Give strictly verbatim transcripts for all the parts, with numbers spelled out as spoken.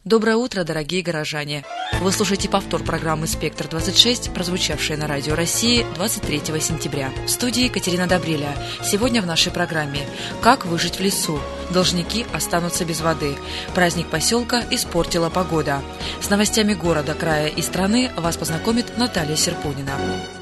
Доброе утро, дорогие горожане! Вы слушаете повтор программы «Спектр-двадцать шесть», прозвучавшей на Радио России двадцать третьего сентября. В студии Екатерина Добреля. Сегодня в нашей программе «Как выжить в лесу? Должники останутся без воды. Праздник поселка испортила погода». С новостями города, края и страны вас познакомит Наталья Серпунина.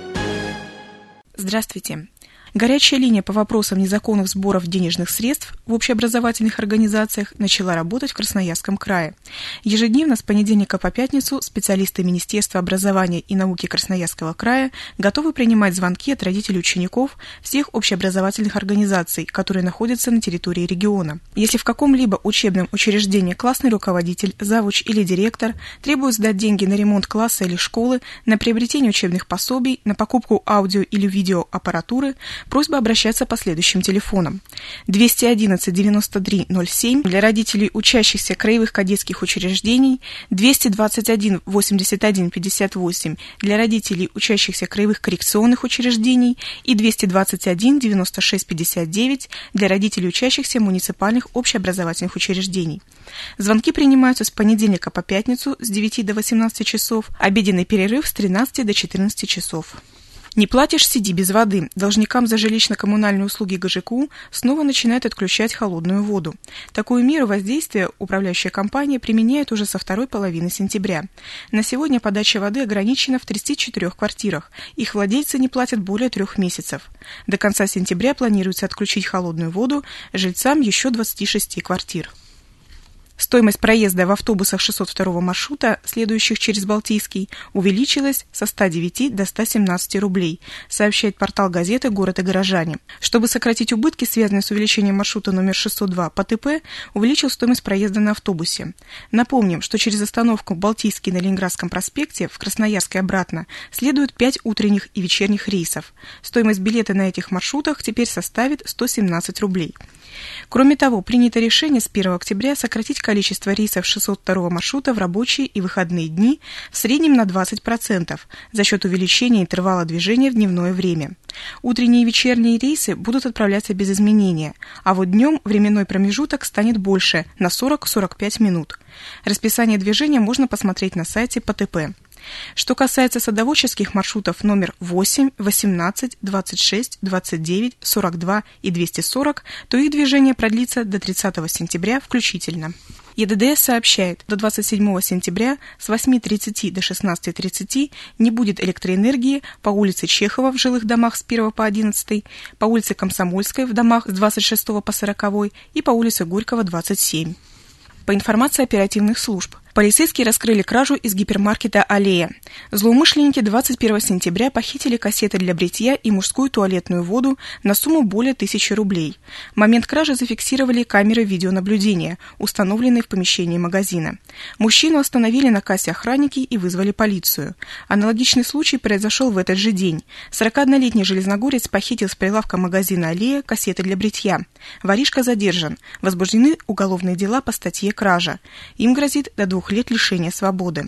Здравствуйте. Горячая линия по вопросам незаконных сборов денежных средств в общеобразовательных организациях начала работать в Красноярском крае. Ежедневно с понедельника по пятницу специалисты Министерства образования и науки Красноярского края готовы принимать звонки от родителей учеников всех общеобразовательных организаций, которые находятся на территории региона. Если в каком-либо учебном учреждении классный руководитель, завуч или директор требуют сдать деньги на ремонт класса или школы, на приобретение учебных пособий, на покупку аудио или видеоаппаратуры, просьба обращаться по следующим телефонам. двести одиннадцать девяносто три ноль семь для родителей учащихся краевых кадетских учреждений, двести двадцать один восемьдесят один пятьдесят восемь для родителей учащихся краевых коррекционных учреждений и двести двадцать один девяносто шесть пятьдесят девять для родителей учащихся муниципальных общеобразовательных учреждений. Звонки принимаются с понедельника по пятницу с девяти до восемнадцати часов, обеденный перерыв с тринадцати до четырнадцати часов. Не платишь – сиди без воды. Должникам за жилищно-коммунальные услуги ГЖКУ снова начинают отключать холодную воду. Такую меру воздействия управляющая компания применяет уже со второй половины сентября. На сегодня подача воды ограничена в тридцати четырёх квартирах. Их владельцы не платят более трех месяцев. До конца сентября планируется отключить холодную воду жильцам еще двадцати шести квартир. Стоимость проезда в автобусах шестьсот второго маршрута, следующих через Балтийский, увеличилась со ста девяти до ста семнадцати рублей, сообщает портал газеты «Город и горожане». Чтобы сократить убытки, связанные с увеличением маршрута номер шестьсот два по ТП, увеличил стоимость проезда на автобусе. Напомним, что через остановку Балтийский на Ленинградском проспекте в Красноярск и обратно следует пять утренних и вечерних рейсов. Стоимость билета на этих маршрутах теперь составит сто семнадцать рублей. Кроме того, принято решение с первого октября сократить количество рейсов шестьсот второго маршрута в рабочие и выходные дни в среднем на двадцать процентов за счет увеличения интервала движения в дневное время. Утренние и вечерние рейсы будут отправляться без изменения, а вот днем временной промежуток станет больше на сорок - сорок пять минут. Расписание движения можно посмотреть на сайте По Тэ Пэ. Что касается садоводческих маршрутов номер восемь, восемнадцать, двадцать шесть, двадцать девять, сорок два и двести сорок, то их движение продлится до тридцатого сентября включительно. Е Дэ Дэ Эс сообщает, до двадцать седьмого сентября с восьми тридцати до шестнадцати тридцати не будет электроэнергии по улице Чехова в жилых домах с первого по одиннадцатый, по улице Комсомольской в домах с двадцать шестого по сороковой и по улице Горького двадцать семь. По информации оперативных служб, полицейские раскрыли кражу из гипермаркета «Аллея». Злоумышленники двадцать первого сентября похитили кассеты для бритья и мужскую туалетную воду на сумму более тысячи рублей. Момент кражи зафиксировали камеры видеонаблюдения, установленные в помещении магазина. Мужчину остановили на кассе охранники и вызвали полицию. Аналогичный случай произошел в этот же день. сорокаоднолетний железногорец похитил с прилавка магазина «Аллея» кассеты для бритья. Воришка задержан. Возбуждены уголовные дела по статье «Кража». Им грозит до двух лет лишения свободы.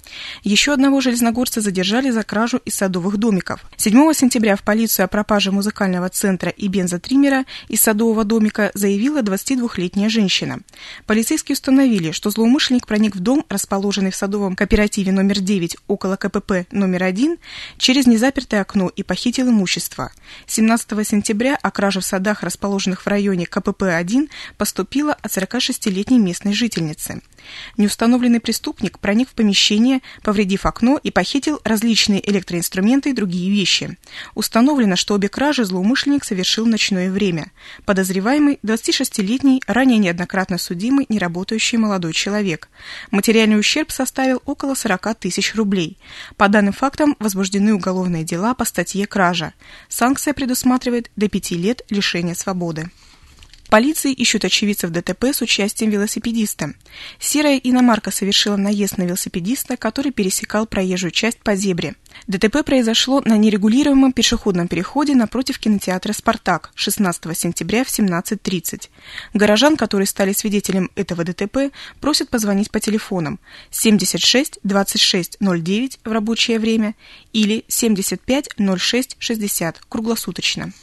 Еще одного железногорца задержали за кражу из садовых домиков. седьмого сентября в полицию о пропаже музыкального центра и бензотриммера из садового домика заявила двадцатидвухлетняя женщина. Полицейские установили, что злоумышленник проник в дом, расположенный в садовом кооперативе номер девять около Ка Пэ Пэ номер один, через незапертое окно и похитил имущество. семнадцатого сентября о краже в садах, расположенных в районе Ка Пэ Пэ один, поступила от сорокашестилетней местной жительницы. Неустановленный преступник проник в помещение, повредив окно, и похитил различные электроинструменты и другие вещи. Установлено, что обе кражи злоумышленник совершил в ночное время. Подозреваемый – двадцатишестилетний, ранее неоднократно судимый, неработающий молодой человек. Материальный ущерб составил около сорока тысяч рублей. По данным фактам возбуждены уголовные дела по статье «Кража». Санкция предусматривает до пяти лет лишения свободы. Полиции ищут очевидцев Дэ Тэ Пэ с участием велосипедиста. Серая иномарка совершила наезд на велосипедиста, который пересекал проезжую часть по зебре. Дэ Тэ Пэ произошло на нерегулируемом пешеходном переходе напротив кинотеатра «Спартак» шестнадцатого сентября в семнадцать тридцать. Горожан, которые стали свидетелем этого Дэ Тэ Пэ, просят позвонить по телефонам семьдесят шесть двадцать шесть ноль девять в рабочее время или семьдесят пять ноль шесть шестьдесят круглосуточно.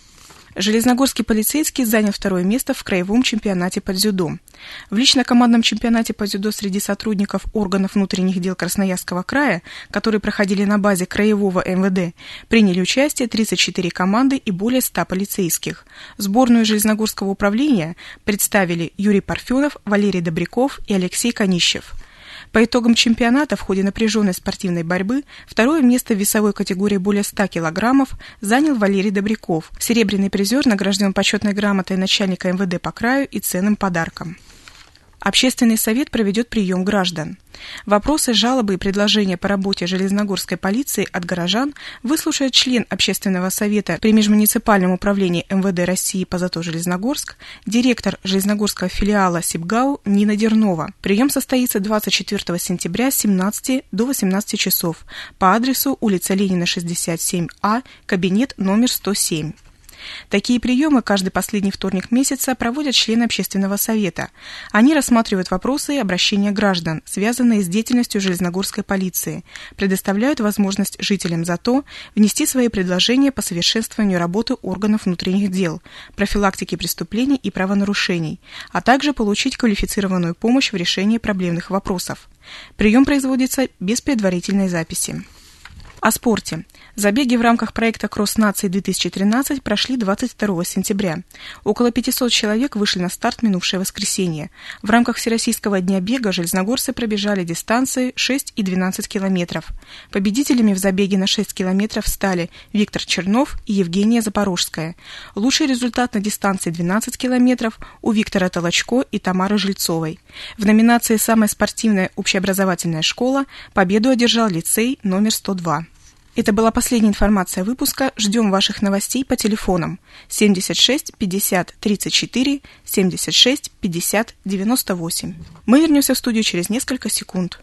Железногорский полицейский занял второе место в краевом чемпионате по дзюдо. В лично-командном чемпионате по дзюдо среди сотрудников органов внутренних дел Красноярского края, которые проходили на базе краевого эм вэ дэ, приняли участие тридцать четыре команды и более ста полицейских. Сборную Железногорского управления представили Юрий Парфенов, Валерий Добряков и Алексей Конищев. По итогам чемпионата в ходе напряженной спортивной борьбы второе место в весовой категории более ста килограммов занял Валерий Добряков. Серебряный призер награжден почетной грамотой начальника эм вэ дэ по краю и ценным подарком. Общественный совет проведет прием граждан. Вопросы, жалобы и предложения по работе Железногорской полиции от горожан выслушает член Общественного совета при Межмуниципальном управлении эм вэ дэ России по ЗАТО Железногорск, директор Железногорского филиала СИБГАУ Нина Дернова. Прием состоится двадцать четвёртого сентября с семнадцати до восемнадцати часов по адресу улица Ленина, шестьдесят семь А, кабинет номер сто семь. Такие приемы каждый последний вторник месяца проводят члены Общественного совета. Они рассматривают вопросы и обращения граждан, связанные с деятельностью Железногорской полиции, предоставляют возможность жителям ЗАТО внести свои предложения по совершенствованию работы органов внутренних дел, профилактике преступлений и правонарушений, а также получить квалифицированную помощь в решении проблемных вопросов. Прием производится без предварительной записи. О спорте. Забеги в рамках проекта «Кросс наций-две тысячи тринадцать» прошли двадцать второго сентября. Около пятисот человек вышли на старт в минувшее воскресенье. В рамках Всероссийского дня бега железногорцы пробежали дистанции шесть и двенадцать километров. Победителями в забеге на шесть километров стали Виктор Чернов и Евгения Запорожская. Лучший результат на дистанции двенадцать километров у Виктора Толочко и Тамары Жильцовой. В номинации «Самая спортивная общеобразовательная школа» победу одержал лицей номер сто два. Это была последняя информация выпуска. Ждем ваших новостей по телефонам семьдесят шесть пятьдесят тридцать четыре, семьдесят шесть пятьдесят девяносто восемь. Мы вернемся в студию через несколько секунд.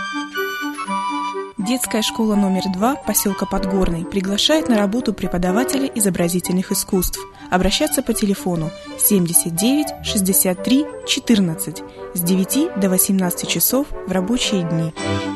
Детская школа номер два поселка Подгорный приглашает на работу преподавателя изобразительных искусств. Обращаться по телефону семьдесят девять шестьдесят три четырнадцать с девяти до восемнадцати часов в рабочие дни.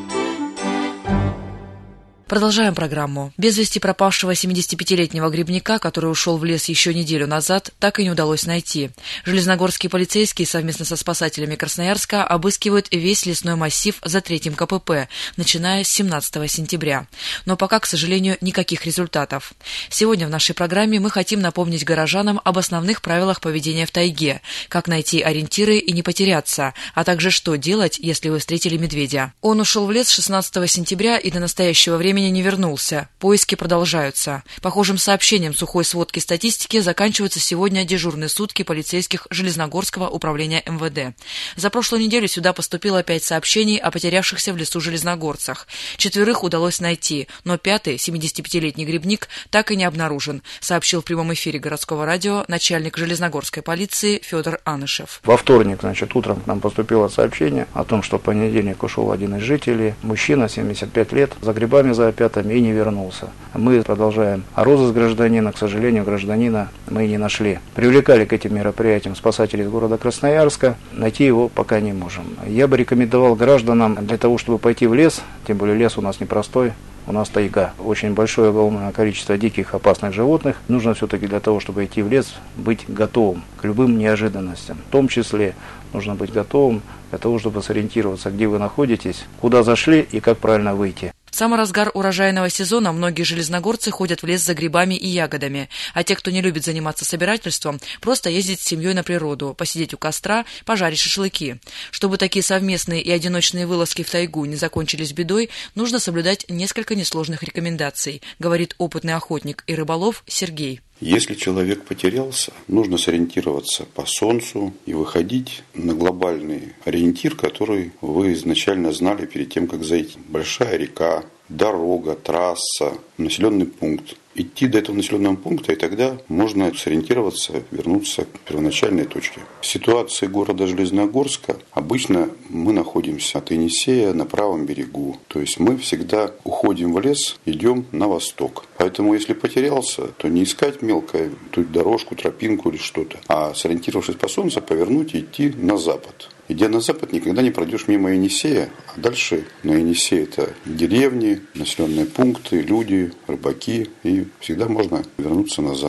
Продолжаем программу. Без вести пропавшего семидесятипятилетнего грибника, который ушел в лес еще неделю назад, так и не удалось найти. Железногорские полицейские совместно со спасателями Красноярска обыскивают весь лесной массив за третьим ка пэ пэ, начиная с семнадцатого сентября. Но пока, к сожалению, никаких результатов. Сегодня в нашей программе мы хотим напомнить горожанам об основных правилах поведения в тайге, как найти ориентиры и не потеряться, а также что делать, если вы встретили медведя. Он ушел в лес шестнадцатого сентября и до настоящего времени не вернулся. Поиски продолжаются. Похожим сообщением сухой сводки статистики заканчиваются сегодня дежурные сутки полицейских Железногорского управления эм вэ дэ. За прошлую неделю сюда поступило пять сообщений о потерявшихся в лесу железногорцах. Четверых удалось найти, но пятый, семидесятипятилетний грибник, так и не обнаружен, сообщил в прямом эфире городского радио начальник Железногорской полиции Федор Анышев. Во вторник, значит, утром к нам поступило сообщение о том, что в понедельник ушел один из жителей, мужчина, семьдесят пять лет, за грибами за опятами и не вернулся. Мы продолжаем розыск гражданина. К сожалению, гражданина мы не нашли. Привлекали к этим мероприятиям спасателей из города Красноярска. Найти его пока не можем. Я бы рекомендовал гражданам для того, чтобы пойти в лес, тем более лес у нас непростой, у нас тайга. Очень большое огромное количество диких опасных животных. Нужно все-таки для того, чтобы идти в лес, быть готовым к любым неожиданностям. В том числе нужно быть готовым для того, чтобы сориентироваться, где вы находитесь, куда зашли и как правильно выйти. В самый разгар урожайного сезона многие железногорцы ходят в лес за грибами и ягодами, а те, кто не любит заниматься собирательством, просто ездить с семьей на природу, посидеть у костра, пожарить шашлыки. Чтобы такие совместные и одиночные вылазки в тайгу не закончились бедой, нужно соблюдать несколько несложных рекомендаций, говорит опытный охотник и рыболов Сергей. Если человек потерялся, нужно сориентироваться по солнцу и выходить на глобальный ориентир, который вы изначально знали перед тем, как зайти. Большая река, дорога, трасса, населенный пункт. Идти до этого населенного пункта, и тогда можно сориентироваться, вернуться к первоначальной точке. В ситуации города Железногорска обычно мы находимся от Енисея на правом берегу. То есть мы всегда уходим в лес, идем на восток. Поэтому если потерялся, то не искать мелкую тут дорожку, тропинку или что-то, а сориентировавшись по солнцу, повернуть и идти на запад. Идя на запад, никогда не пройдешь мимо Енисея, а дальше на Енисее это деревни, населенные пункты, люди, рыбаки, и всегда можно вернуться назад.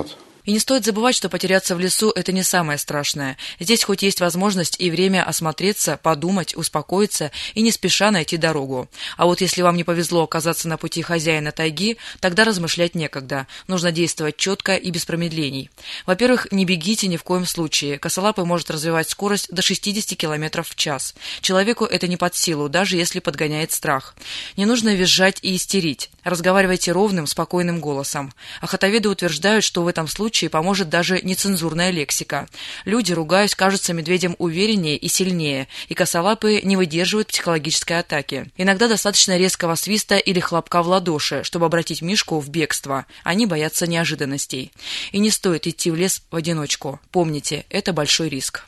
И не стоит забывать, что потеряться в лесу – это не самое страшное. Здесь хоть есть возможность и время осмотреться, подумать, успокоиться и не спеша найти дорогу. А вот если вам не повезло оказаться на пути хозяина тайги, тогда размышлять некогда. Нужно действовать четко и без промедлений. Во-первых, не бегите ни в коем случае. Косолапый может развивать скорость до шестидесяти километров в час. Человеку это не под силу, даже если подгоняет страх. Не нужно визжать и истерить. Разговаривайте ровным, спокойным голосом. Охотоведы утверждают, что в этом случае поможет даже нецензурная лексика. Люди, ругаясь, кажутся медведям увереннее и сильнее, и косолапые не выдерживают психологической атаки. Иногда достаточно резкого свиста или хлопка в ладоши, чтобы обратить мишку в бегство. Они боятся неожиданностей. И не стоит идти в лес в одиночку. Помните, это большой риск.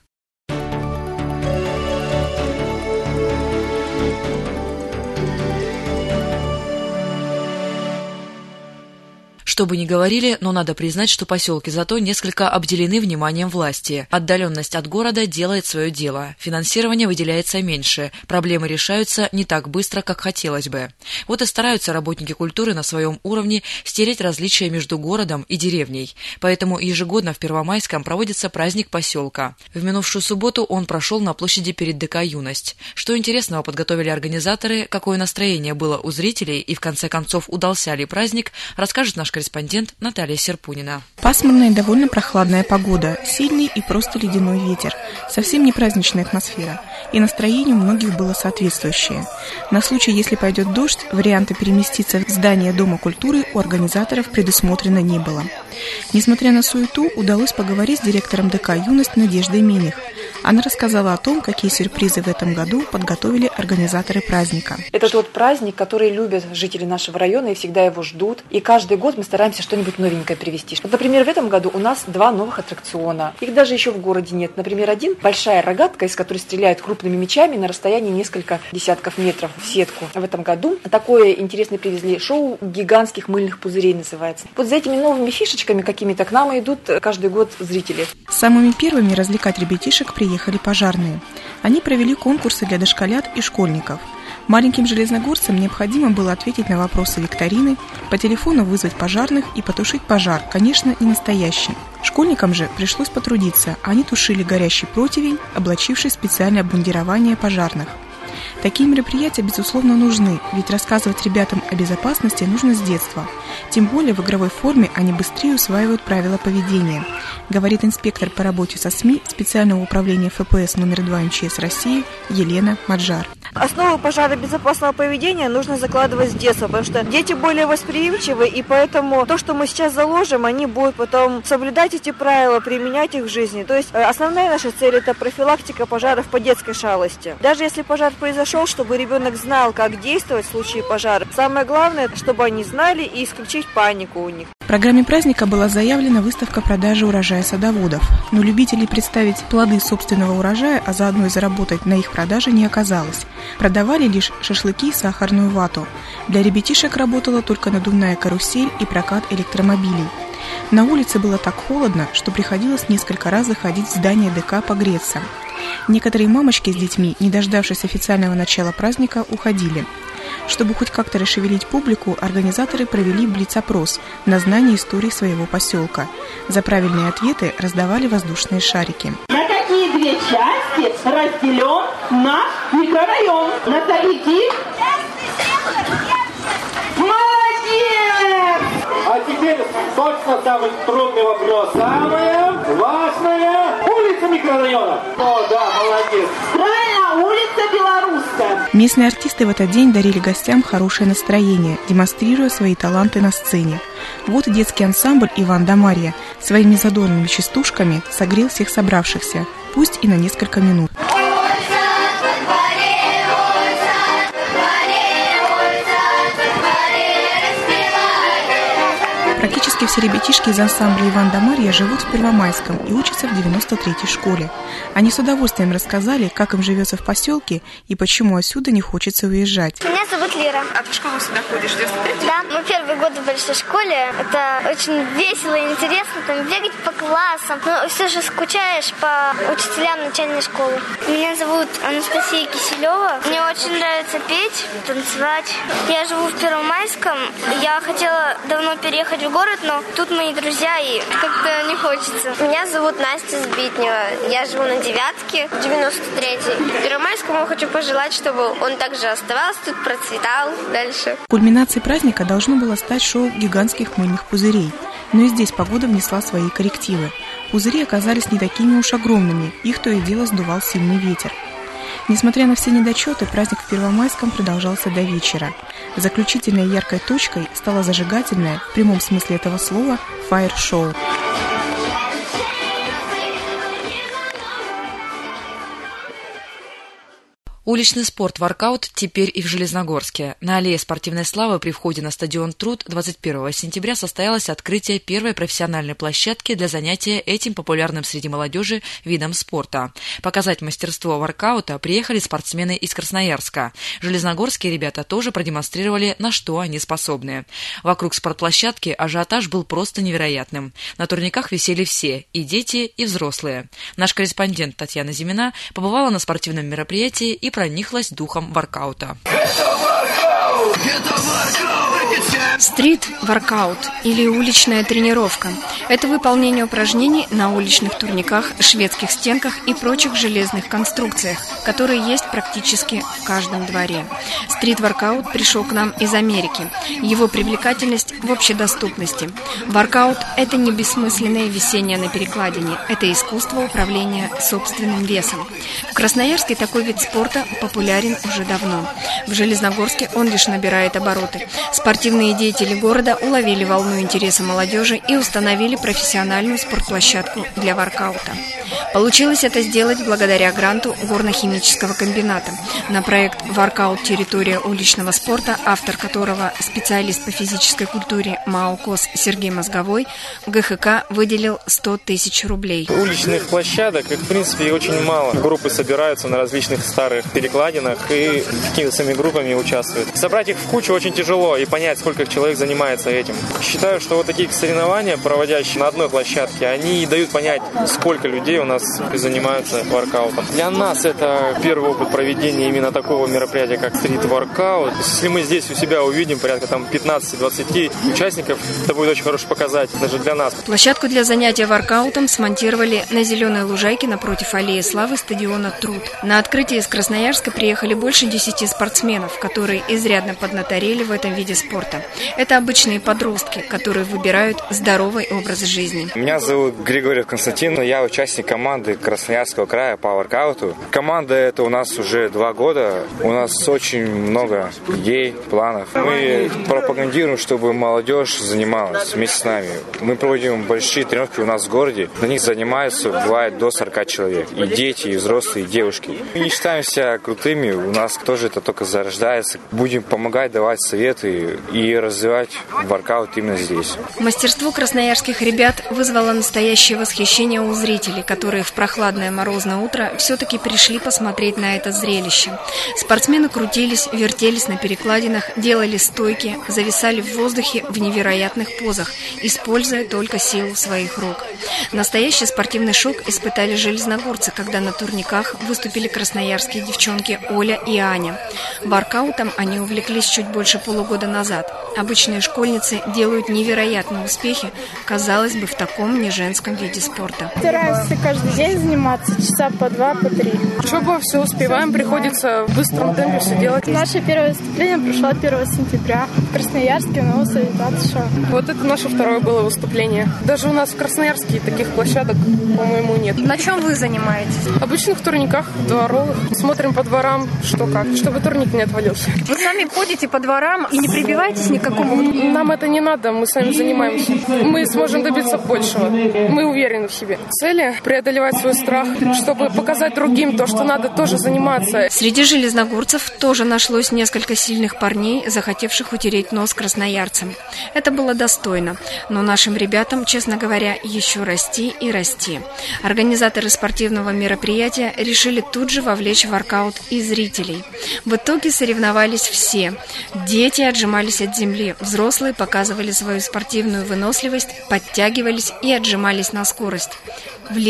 Что бы ни говорили, но надо признать, что поселки зато несколько обделены вниманием власти. Отдаленность от города делает свое дело. Финансирование выделяется меньше. Проблемы решаются не так быстро, как хотелось бы. Вот и стараются работники культуры на своем уровне стереть различия между городом и деревней. Поэтому ежегодно в Первомайском проводится праздник поселка. В минувшую субботу он прошел на площади перед ДК «Юность». Что интересного подготовили организаторы, какое настроение было у зрителей и в конце концов удался ли праздник, расскажет наш корреспондент. Корреспондент Наталья Серпунина. Пасмурная и довольно прохладная погода, сильный и просто ледяной ветер, совсем не праздничная атмосфера, и настроение у многих было соответствующее. На случай, если пойдет дождь, варианта переместиться в здание Дома культуры у организаторов предусмотрено не было. Несмотря на суету, удалось поговорить с директором ДК «Юность» Надеждой Миних. Она рассказала о том, какие сюрпризы в этом году подготовили организаторы праздника. Это тот праздник, который любят жители нашего района и всегда его ждут. И каждый год мы стараемся что-нибудь новенькое привезти. Вот, например, в этом году у нас два новых аттракциона. Их даже еще в городе нет. Например, один – большая рогатка, из которой стреляют крупными мячами на расстоянии несколько десятков метров в сетку. В этом году такое интересное привезли. Шоу гигантских мыльных пузырей называется. Вот за этими новыми фишечками какими-то к нам идут каждый год зрители. Самыми первыми развлекать ребятишек приехали пожарные. Они провели конкурсы для дошколят и школьников. Маленьким железногорцам необходимо было ответить на вопросы викторины, по телефону вызвать пожарных и потушить пожар, конечно, не настоящий. Школьникам же пришлось потрудиться, они тушили горящий противень, облачившись в специальное обмундирование пожарных. Такие мероприятия, безусловно, нужны, ведь рассказывать ребятам о безопасности нужно с детства. Тем более в игровой форме они быстрее усваивают правила поведения, говорит инспектор по работе со СМИ специального управления ФПС номер два эм че эс России Елена Маджар. Основу пожаробезопасного поведения нужно закладывать с детства, потому что дети более восприимчивы, и поэтому то, что мы сейчас заложим, они будут потом соблюдать эти правила, применять их в жизни. То есть основная наша цель – это профилактика пожаров по детской шалости. Даже если пожар произошел, чтобы ребенок знал, как действовать в случае пожара. Самое главное, чтобы они знали и исключить панику у них. В программе праздника была заявлена выставка продажи урожая садоводов, но любителей представить плоды собственного урожая, а заодно и заработать на их продаже не оказалось. Продавали лишь шашлыки и сахарную вату. Для ребятишек работала только надувная карусель и прокат электромобилей. На улице было так холодно, что приходилось несколько раз заходить в здание ДК погреться. Некоторые мамочки с детьми, не дождавшись официального начала праздника, уходили. Чтобы хоть как-то расшевелить публику, организаторы провели блиц-опрос на знание истории своего поселка. За правильные ответы раздавали воздушные шарики. На какие две части разделен наш микрорайон? Наталья? Молодец! А теперь точно самый трудный вопрос. Самая важная улица микрорайона. О, да, молодец. Правильно, улица Белорусская. Местные артисты в этот день дарили гостям хорошее настроение, демонстрируя свои таланты на сцене. Вот и детский ансамбль «Иван да Марья» своими задорными частушками согрел всех собравшихся, пусть и на несколько минут. Практически все ребятишки из ансамбля «Иван да Марья» живут в Первомайском и учатся в девяносто третьей школе. Они с удовольствием рассказали, как им живется в поселке и почему отсюда не хочется уезжать. Меня зовут Лера. А ты в школу сюда ходишь? девяносто третий? Да, мы первый год в большой школе. Это очень весело и интересно, там бегать по классам. Но все же скучаешь по учителям начальной школы. Меня зовут Анастасия Киселева. Мне очень нравится петь, танцевать. Я живу в Первомайском. Я хотела давно переехать в город, но но тут мои друзья, и как-то не хочется. Меня зовут Настя Сбитнева. Я живу на девятке, девяносто третий. Первомайскому хочу пожелать, чтобы он также оставался тут, процветал дальше. Кульминацией праздника должно было стать шоу гигантских мыльных пузырей. Но и здесь погода внесла свои коррективы. Пузыри оказались не такими уж огромными, их то и дело сдувал сильный ветер. Несмотря на все недочеты, праздник в Первомайском продолжался до вечера. Заключительной яркой точкой стало зажигательное, в прямом смысле этого слова, фаер-шоу. Уличный спорт «Воркаут» теперь и в Железногорске. На аллее спортивной славы при входе на стадион «Труд» двадцать первого сентября состоялось открытие первой профессиональной площадки для занятия этим популярным среди молодежи видом спорта. Показать мастерство воркаута приехали спортсмены из Красноярска. Железногорские ребята тоже продемонстрировали, на что они способны. Вокруг спортплощадки ажиотаж был просто невероятным. На турниках висели все – и дети, и взрослые. Наш корреспондент Татьяна Зимина побывала на спортивном мероприятии и прониклась духом воркаута. Стрит-воркаут или уличная тренировка – это выполнение упражнений на уличных турниках, шведских стенках и прочих железных конструкциях, которые есть практически в каждом дворе. Стрит-воркаут пришел к нам из Америки. Его привлекательность в общедоступности. Воркаут – это не бессмысленное висение на перекладине, это искусство управления собственным весом. В Красноярске такой вид спорта популярен уже давно. В Железногорске он лишь набирает обороты. Спортивные деятели города уловили волну интереса молодежи и установили профессиональную спортплощадку для воркаута. Получилось это сделать благодаря гранту горно-химического комбината. На проект «Воркаут. Территория уличного спорта», автор которого специалист по физической культуре МАО КОС Сергей Мозговой, ГХК выделил сто тысяч рублей. Уличных площадок, их в принципе очень мало. Группы собираются на различных старых перекладинах и какими-то своими группами участвуют. Собрать их в кучу очень тяжело и понять, сколько человек занимается этим. Считаю, что вот такие соревнования, проводящие на одной площадке, они дают понять, сколько людей у нас занимаются воркаутом. Для нас это первый опыт проведения именно такого мероприятия, как стрит-воркаут. Если мы здесь у себя увидим порядка там пятнадцать-двадцать участников, это будет очень хороший показатель даже для нас. Площадку для занятия воркаутом смонтировали на зеленой лужайке напротив аллеи славы стадиона «Труд». На открытие из Красноярска приехали больше десяти спортсменов, которые изрядно поднаторели в этом виде спорта. Это обычные подростки, которые выбирают здоровый образ жизни. Меня зовут Григорьев Константин, я участник команды Красноярского края по воркауту. Команда эта у нас уже два года, у нас очень много идей, планов. Мы пропагандируем, чтобы молодежь занималась вместе с нами. Мы проводим большие тренировки у нас в городе, на них занимаются, бывает, до сорока человек. И дети, и взрослые, и девушки. Мы не считаемся крутыми, у нас тоже это только зарождается. Будем помогать, давать советы и развивать воркаут именно здесь. Мастерство красноярских ребят вызвало настоящее восхищение у зрителей, которые в прохладное морозное утро все-таки пришли посмотреть на это зрелище. Спортсмены крутились, вертелись на перекладинах, делали стойки, зависали в воздухе в невероятных позах, используя только силу своих рук. Настоящий спортивный шок испытали железногорцы, когда на турниках выступили красноярские девчонки Оля и Аня. Воркаутом они увлеклись чуть больше полугода назад. Обычные школьницы делают невероятные успехи, казалось бы, в таком неженском виде спорта. Стараемся каждый день заниматься, часа по два, по три. Учеба, все успеваем, приходится в быстром темпе все делать. Наше первое выступление прошло первого сентября в Красноярске, на Новосоветатше. Вот это наше второе было выступление. Даже у нас в Красноярске таких площадок, по-моему, нет. На чем вы занимаетесь? В обычных турниках, дворовых. Смотрим по дворам, что как, чтобы турник не отвалился. Вы сами ходите по дворам и не прибиваетесь ни к какому? Нам это не надо, мы сами занимаемся. Мы сможем добиться большего. Мы уверены в себе. Цели – преодолевать свой страх, чтобы показать другим то, что надо тоже заниматься. Среди железногорцев тоже нашлось несколько сильных парней, захотевших утереть нос красноярцам. Это было достойно, но нашим ребятам, честно говоря, еще расти и расти. Организаторы спортивного мероприятия решили тут же вовлечь в воркаут и зрителей. В итоге соревновались все. Дети отжимались от земли, взрослые показывали свою спортивную выносливость, подтягивались и отжимались на скорость. В лидере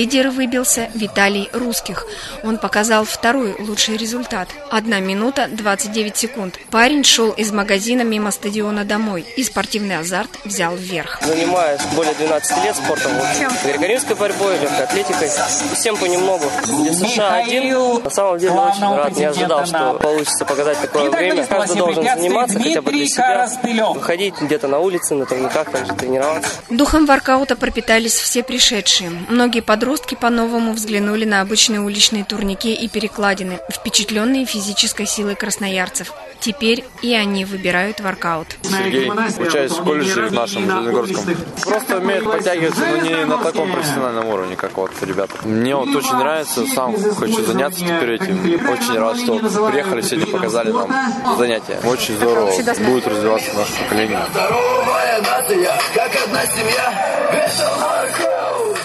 лидеры выбился Виталий Русских. Он показал второй лучший результат – одна минута двадцать девять секунд. Парень шел из магазина мимо стадиона домой, и спортивный азарт взял вверх. Занимаюсь более двенадцати лет спортом. Чем? Греко-римской борьбой, легкой атлетикой. Всем понемногу. Для США один. На самом деле очень рад. Не ожидал, что получится показать такое время. Каждый должен заниматься хотя бы для себя. Выходить где-то на улице, на турниках, также тренироваться. Духом воркаута пропитались все пришедшие. Многие подростки по-новому взглянули на обычные уличные турники и перекладины, впечатленные физической силой красноярцев. Теперь и они выбирают воркаут. Сергей, учась в колледже в нашем Железногорском. Просто умеет подтягиваться, но не на таком профессиональном уровне, как вот ребята. Мне вот очень нравится, сам хочу заняться теперь этим. Очень рад, что приехали сегодня, показали нам занятия. Очень здорово. Будет развиваться наше поколение. Здоровая нация, как одна семья. Это воркаут.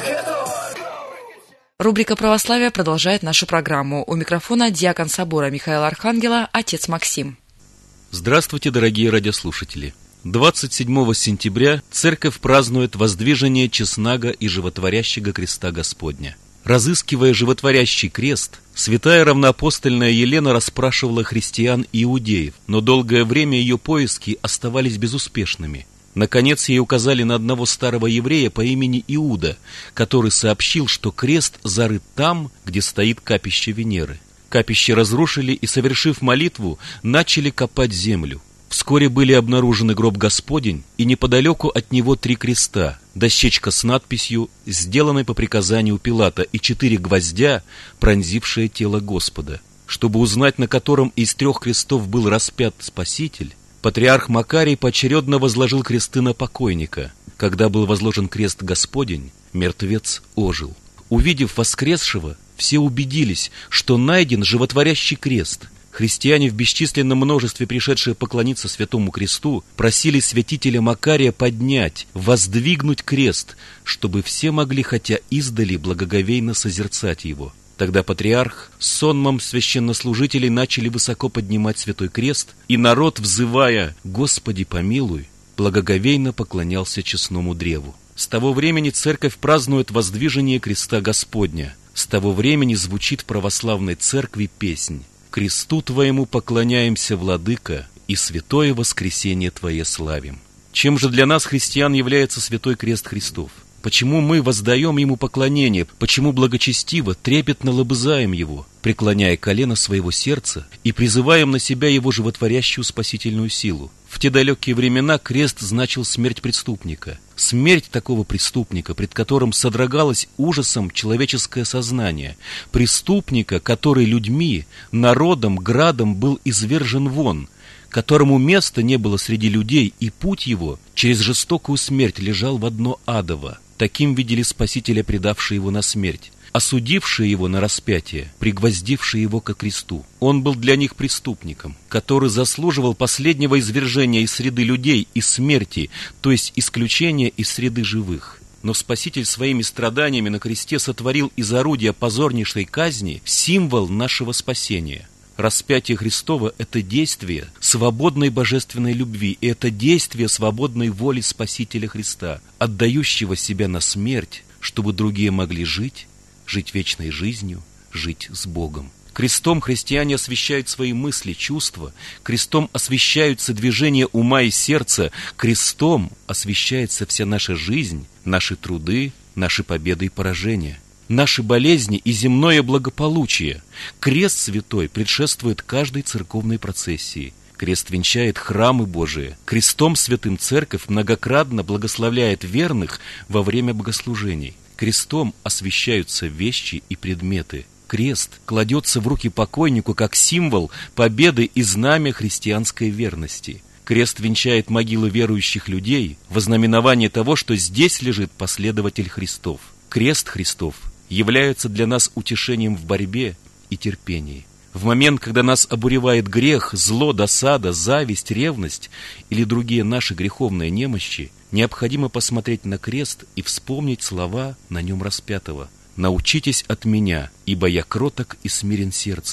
Рубрика «Православие» продолжает нашу программу. У микрофона диакон собора Михаил Архангела, отец Максим. Здравствуйте, дорогие радиослушатели! двадцать седьмого сентября церковь празднует воздвижение честного и животворящего креста Господня. Разыскивая животворящий крест, святая равноапостольная Елена расспрашивала христиан-иудеев, но долгое время ее поиски оставались безуспешными. Наконец ей указали на одного старого еврея по имени Иуда, который сообщил, что крест зарыт там, где стоит капище Венеры. Капище разрушили и, совершив молитву, начали копать землю. Вскоре были обнаружены гроб Господень и неподалеку от него три креста, дощечка с надписью, сделанной по приказанию Пилата, и четыре гвоздя, пронзившие тело Господа. Чтобы узнать, на котором из трех крестов был распят Спаситель, патриарх Макарий поочередно возложил кресты на покойника. Когда был возложен крест Господень, мертвец ожил. Увидев воскресшего, все убедились, что найден животворящий крест. Христиане в бесчисленном множестве, пришедшие поклониться святому кресту, просили святителя Макария поднять, воздвигнуть крест, чтобы все могли хотя издали благоговейно созерцать его. Тогда патриарх с сонмом священнослужителей начали высоко поднимать святой крест, и народ, взывая «Господи, помилуй», благоговейно поклонялся честному древу. С того времени церковь празднует воздвижение креста Господня. С того времени звучит в православной церкви песнь: «Кресту Твоему поклоняемся, Владыка, и святое воскресение Твое славим». Чем же для нас, христиан, является святой крест Христов? Почему мы воздаем Ему поклонение? Почему благочестиво, трепетно лобызаем Его, преклоняя колено своего сердца и призываем на себя Его животворящую спасительную силу? В те далекие времена крест значил смерть преступника. Смерть такого преступника, пред которым содрогалось ужасом человеческое сознание. Преступника, который людьми, народом, градом был извержен вон, которому места не было среди людей, и путь его через жестокую смерть лежал в одно адово. Таким видели Спасителя, предавшие его на смерть, осудившие его на распятие, пригвоздившие его ко кресту. Он был для них преступником, который заслуживал последнего извержения из среды людей и смерти, то есть исключения из среды живых. Но Спаситель своими страданиями на кресте сотворил из орудия позорнейшей казни символ нашего спасения. Распятие Христово – это действие свободной божественной любви, и это действие свободной воли Спасителя Христа, отдающего себя на смерть, чтобы другие могли жить, жить вечной жизнью, жить с Богом. Крестом христиане освящают свои мысли, чувства, крестом освящаются движения ума и сердца, крестом освящается вся наша жизнь, наши труды, наши победы и поражения, наши болезни и земное благополучие. Крест святой предшествует каждой церковной процессии. Крест венчает храмы Божии. Крестом святым церковь многократно благословляет верных во время богослужений. Крестом освящаются вещи и предметы. Крест кладется в руки покойнику как символ победы и знамя христианской верности. Крест венчает могилы верующих людей во знаменование того, что здесь лежит последователь Христов. Крест Христов является для нас утешением в борьбе и терпении. В момент, когда нас обуревает грех, зло, досада, зависть, ревность или другие наши греховные немощи, необходимо посмотреть на крест и вспомнить слова на нем распятого: «Научитесь от меня, ибо я кроток и смирен сердцем».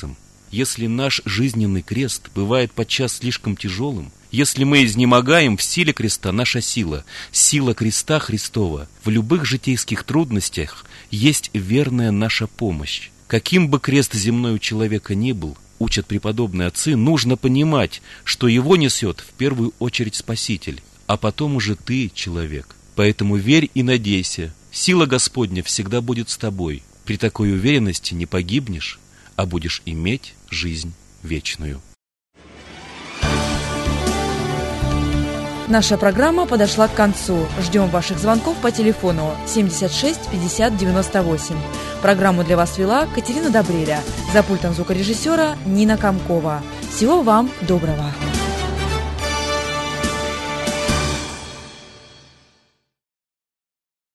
Если наш жизненный крест бывает подчас слишком тяжелым, если мы изнемогаем, в силе креста наша сила, сила креста Христова, в любых житейских трудностях есть верная наша помощь. Каким бы крест земной у человека ни был, учат преподобные отцы, нужно понимать, что его несет в первую очередь Спаситель, а потом уже ты, человек. Поэтому верь и надейся, сила Господня всегда будет с тобой. При такой уверенности не погибнешь, а будешь иметь жизнь вечную. Наша программа подошла к концу. Ждем ваших звонков по телефону семьдесят шесть пятьдесят девяносто восемь. Программу для вас вела Катерина Добреля. За пультом звукорежиссера Нина Комкова. Всего вам доброго.